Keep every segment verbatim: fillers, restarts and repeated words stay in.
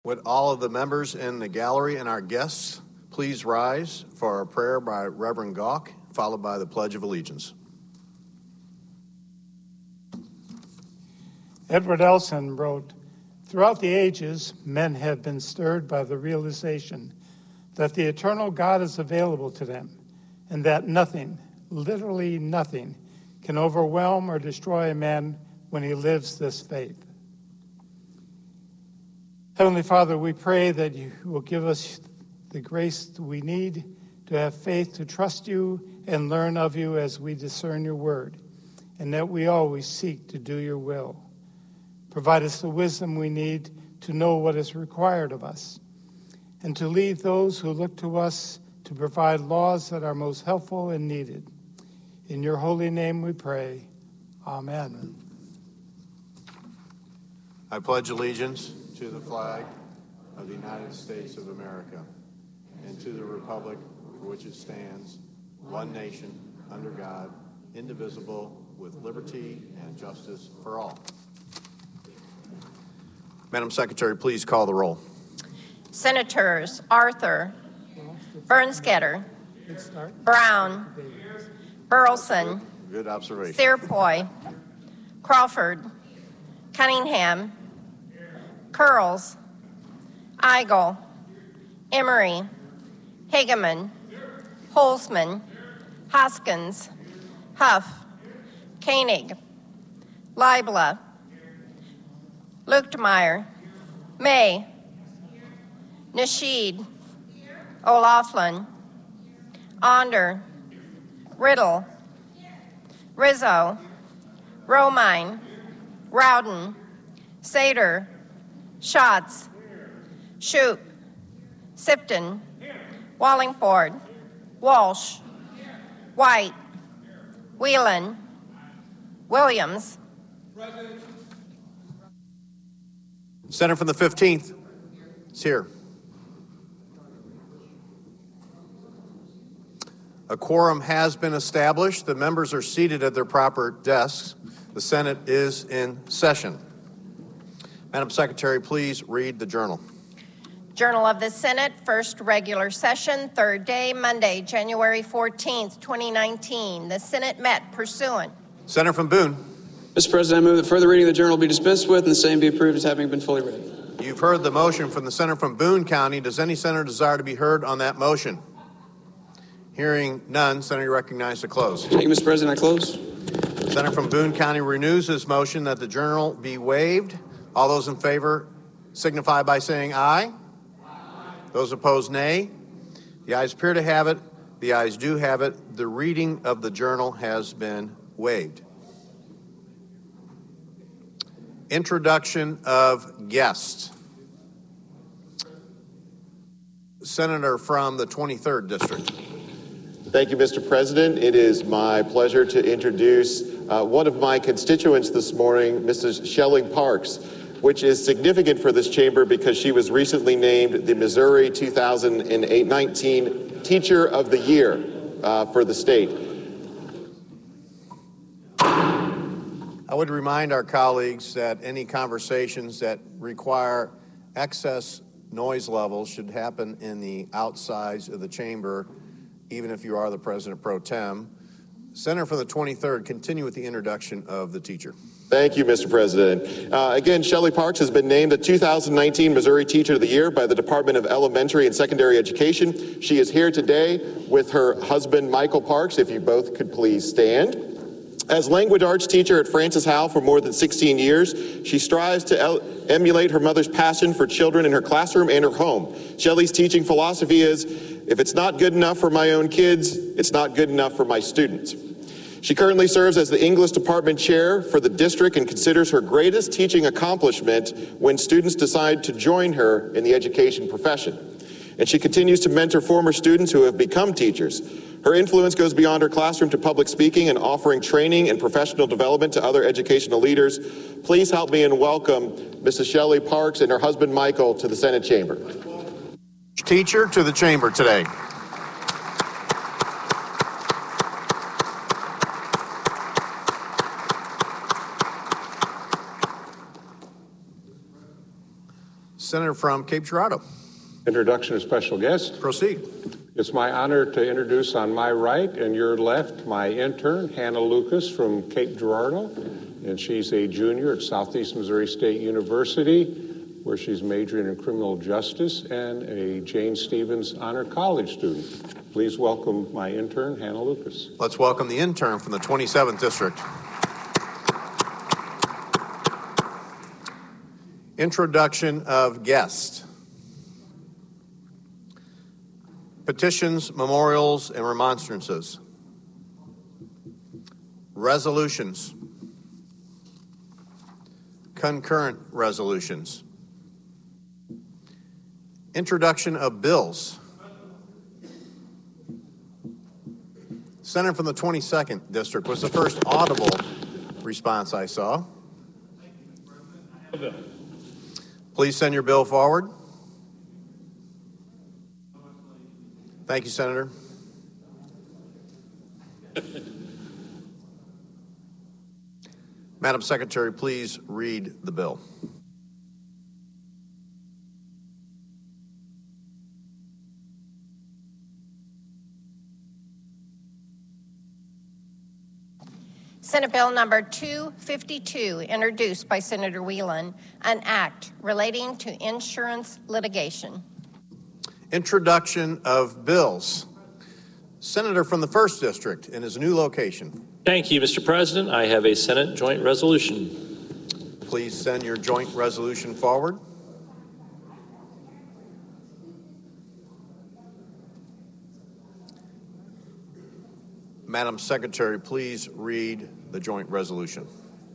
Would all of the members in the gallery and our guests please rise for a prayer by Reverend Gauck, followed by the Pledge of Allegiance. Edward Elson wrote, "Throughout the ages, men have been stirred by the realization that the eternal God is available to them, and that nothing, literally nothing, can overwhelm or destroy a man when he lives this faith." Heavenly Father, we pray that you will give us the grace we need to have faith to trust you and learn of you as we discern your word, and that we always seek to do your will. Provide us the wisdom we need to know what is required of us, and to lead those who look to us to provide laws that are most helpful and needed. In your holy name we pray. Amen. I pledge allegiance to the flag of the United States of America and to the republic for which it stands, one nation, under God, indivisible, with liberty and justice for all. Madam Secretary, please call the roll. Senators Arthur, Bernsketter, Brown, Burleson, Good observation. Thierpoy, Crawford, Cunningham, Curls, Eigel, Emery, Hageman, Holzman, Hoskins, Huff, Koenig, Leibler, Luchtmeyer, May, Nasheed, O'Laughlin, Onder, Riddle, Rizzo, Romine, Rowden, Sater, Schatz, Shoup, Sipton, Wallingford, Walsh, White, Whelan, Williams. Senator from the fifteenth is here. A quorum has been established. The members are seated at their proper desks. The Senate is in session. Madam Secretary, please read the journal. Journal of the Senate, first regular session, third day, Monday, January fourteenth, twenty nineteen. The Senate met pursuant. Senator from Boone. Mister President, I move that further reading of the journal be dispensed with and the same be approved as having been fully read. You've heard the motion from the senator from Boone County. Does any senator desire to be heard on that motion? Hearing none, Senator, you recognize to close. Thank you, Mister President. I close. The senator from Boone County renews his motion that the journal be waived. All those in favor signify by saying aye. Aye. Those opposed, nay. The ayes appear to have it. The ayes do have it. The reading of the journal has been waived. Introduction of guests. Senator from the twenty-third District. Thank you, Mister President. It is my pleasure to introduce uh, one of my constituents this morning, Missus Shelley Parks, which is significant for this chamber because she was recently named the Missouri two thousand nineteen Teacher of the Year uh, for the state. I would remind our colleagues that any conversations that require excess noise levels should happen in the outsides of the chamber, even if you are the President Pro Tem. Senator for the twenty-third, continue with the introduction of the teacher. Thank you, Mister President. Uh, again, Shelley Parks has been named the two thousand nineteen Missouri Teacher of the Year by the Department of Elementary and Secondary Education. She is here today with her husband, Michael Parks. If you both could please stand. As language arts teacher at Francis Howell for more than sixteen years, she strives to el- emulate her mother's passion for children in her classroom and her home. Shelley's teaching philosophy is, if it's not good enough for my own kids, it's not good enough for my students. She currently serves as the English department chair for the district and considers her greatest teaching accomplishment when students decide to join her in the education profession. And she continues to mentor former students who have become teachers. Her influence goes beyond her classroom to public speaking and offering training and professional development to other educational leaders. Please help me and welcome Missus Shelley Parks and her husband Michael to the Senate chamber. Teacher to the chamber today. Senator from Cape Girardeau. Introduction of special guest. Proceed. It's my honor to introduce on my right and your left my intern, Hannah Lucas from Cape Girardeau. And she's a junior at Southeast Missouri State University, where she's majoring in criminal justice, and a Jane Stevens Honor College student. Please welcome my intern, Hannah Lucas. Let's welcome the intern from the twenty-seventh District. Introduction of guests. Petitions, memorials, and remonstrances. Resolutions. Concurrent resolutions. Introduction of bills. Senator from the twenty-second District was the first audible response I saw. Please send your bill forward. Thank you, Senator. Madam Secretary, please read the bill. Senate Bill number two fifty-two, introduced by Senator Whelan, an act relating to insurance litigation. Introduction of bills. Senator from the first District in his new location. Thank you, Mister President. I have a Senate joint resolution. Please send your joint resolution forward. Madam Secretary, please read the joint resolution.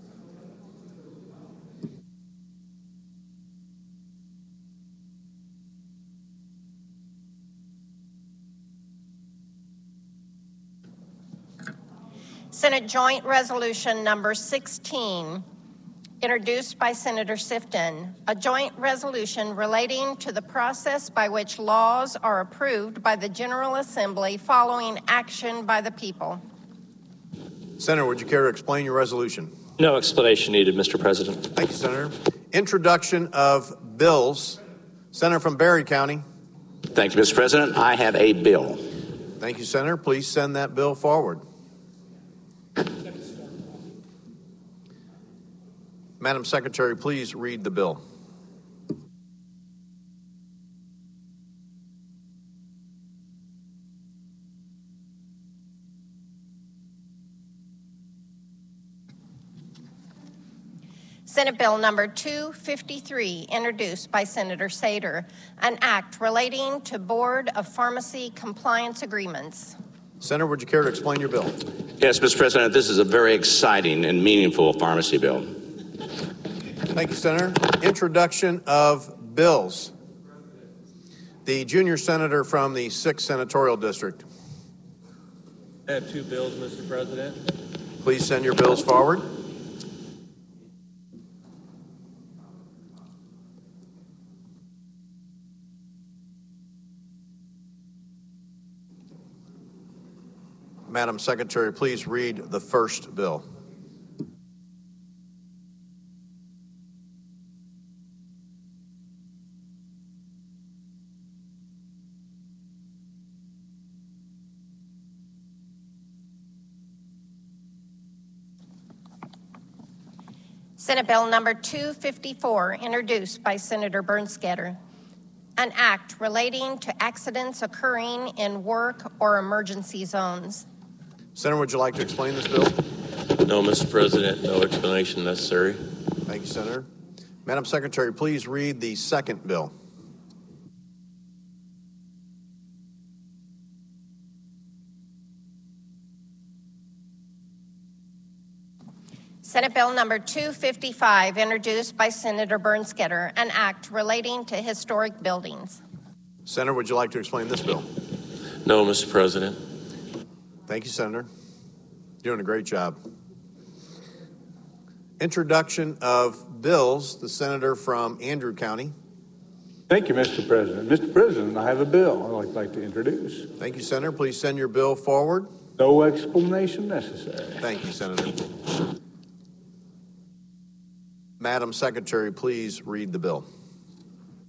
Senate Joint Resolution number sixteen, introduced by Senator Sifton, a joint resolution relating to the process by which laws are approved by the General Assembly following action by the people. Senator, would you care to explain your resolution? No explanation needed, Mister President. Thank you, Senator. Introduction of bills. Senator from Berry County. Thank you, Mister President. I have a bill. Thank you, Senator. Please send that bill forward. Madam Secretary, please read the bill. Senate Bill number two fifty-three, introduced by Senator Sater, an act relating to Board of Pharmacy compliance agreements. Senator, would you care to explain your bill? Yes, Mister President, this is a very exciting and meaningful pharmacy bill. Thank you, Senator. Introduction of bills. The junior senator from the sixth Senatorial District. I have two bills, Mister President. Please send your bills forward. Madam Secretary, please read the first bill. Senate Bill number two fifty-four, introduced by Senator Bernskoetter, an act relating to accidents occurring in work or emergency zones. Senator, would you like to explain this bill? No, Mister President, no explanation necessary. Thank you, Senator. Madam Secretary, please read the second bill. Senate Bill number two fifty-five, introduced by Senator Bernskoetter, an act relating to historic buildings. Senator, would you like to explain this bill? No, Mister President. Thank you, Senator. You're doing a great job. Introduction of bills. The senator from Andrew County. Thank you, Mister President. Mister President, I have a bill I'd like to introduce. Thank you, Senator. Please send your bill forward. No explanation necessary. Thank you, Senator. Madam Secretary, please read the bill.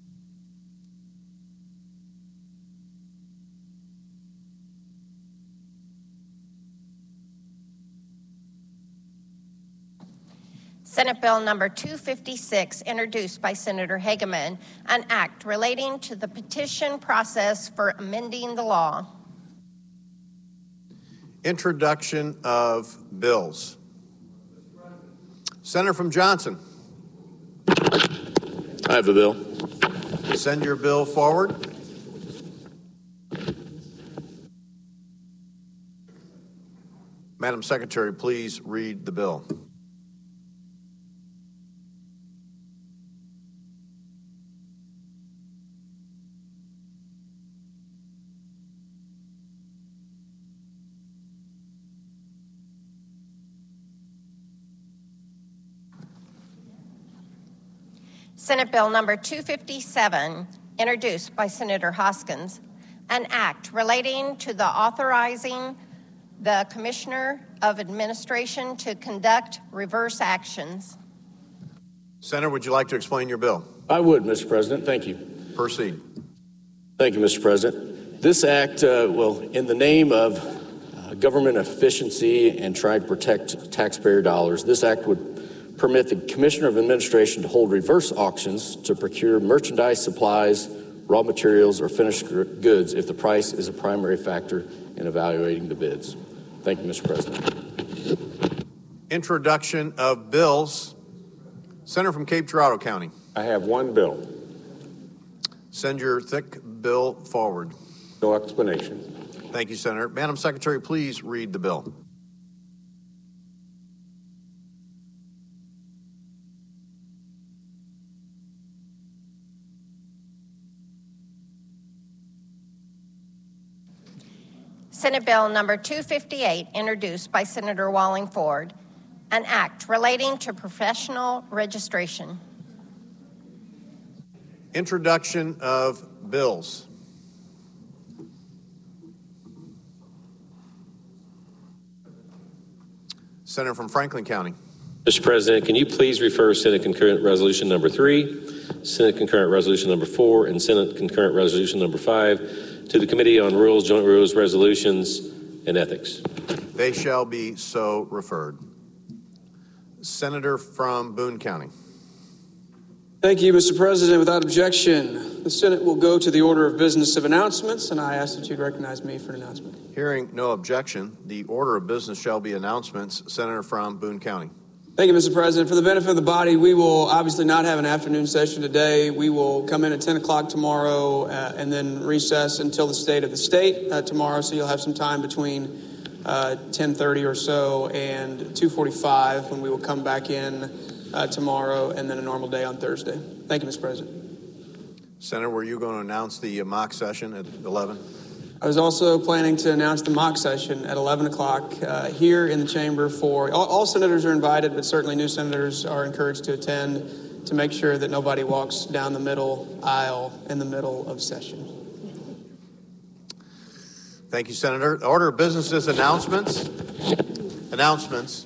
Senate Bill number two fifty-six, introduced by Senator Hageman, an act relating to the petition process for amending the law. Introduction of bills. Senator from Johnson. I have the bill. Send your bill forward. Madam Secretary, please read the bill. Senate Bill number two fifty-seven, introduced by Senator Hoskins, an act relating to the authorizing the Commissioner of Administration to conduct reverse actions. Senator, would you like to explain your bill? I would, Mister President. Thank you. Proceed. Thank you, Mister President. This act, uh, well, in the name of uh, government efficiency and try to protect taxpayer dollars, this act would permit the Commissioner of Administration to hold reverse auctions to procure merchandise, supplies, raw materials, or finished goods if the price is a primary factor in evaluating the bids. Thank you, Mister President. Introduction of bills. Senator from Cape Girardeau County. I have one bill. Send your thick bill forward. No explanation. Thank you, Senator. Madam Secretary, please read the bill. Senate Bill number two fifty-eight, introduced by Senator Wallingford, an act relating to professional registration. Introduction of bills. Senator from Franklin County. Mister President, can you please refer Senate Concurrent Resolution number three, Senate Concurrent Resolution number four, and Senate Concurrent Resolution number five to the Committee on Rules, Joint Rules, Resolutions, and Ethics? They shall be so referred. Senator from Boone County. Thank you, Mister President. Without objection, the Senate will go to the order of business of announcements, and I ask that you'd recognize me for an announcement. Hearing no objection, the order of business shall be announcements. Senator from Boone County. Thank you, Mister President. For the benefit of the body, we will obviously not have an afternoon session today. We will come in at ten o'clock tomorrow uh, and then recess until the state of the state uh, tomorrow, so you'll have some time between uh, ten thirty or so and two forty-five when we will come back in uh, tomorrow, and then a normal day on Thursday. Thank you, Mister President. Senator, were you going to announce the mock session at eleven? I was also planning to announce the mock session at eleven o'clock uh, here in the chamber for all, all senators are invited, but certainly new senators are encouraged to attend to make sure that nobody walks down the middle aisle in the middle of session. Thank you, Senator. The order of business is announcements. Announcements.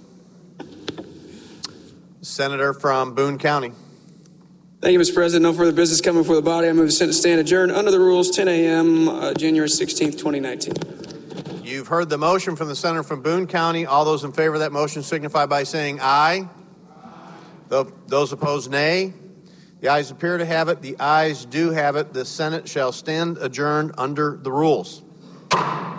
Senator from Boone County. Thank you, Mister President. No further business coming before the body. I move the Senate stand adjourned under the rules, ten a.m., uh, January sixteenth, twenty nineteen. You've heard the motion from the senator from Boone County. All those in favor of that motion signify by saying aye. Aye. Those opposed, nay. The ayes appear to have it. The ayes do have it. The Senate shall stand adjourned under the rules.